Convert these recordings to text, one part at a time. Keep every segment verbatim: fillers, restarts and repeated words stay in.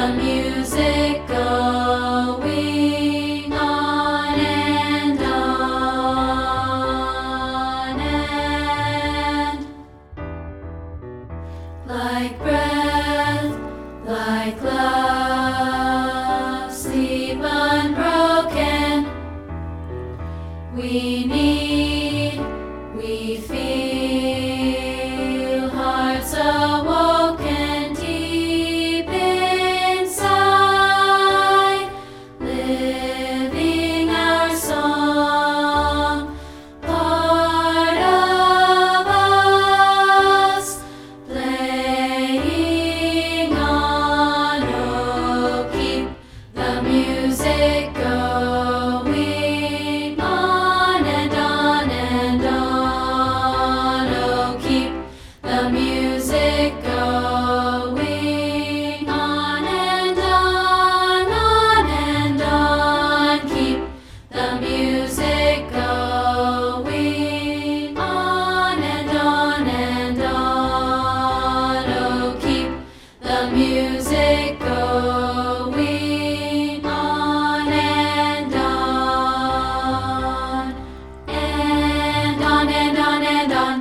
the music going on and on, and like breath, like love, sleep unbroken. We need, we feel hearts awoken deep inside, living our song, part of us, playing on. Oh, keep the music going on and on and on. Oh, keep the music going on and on, on and on. Keep the music going on and on and on. Oh, keep the music going on and on, and on and on and on.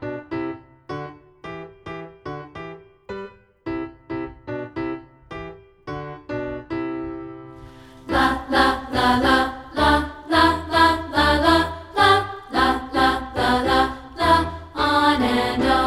La la la la la la la la la la la la la la, on and on.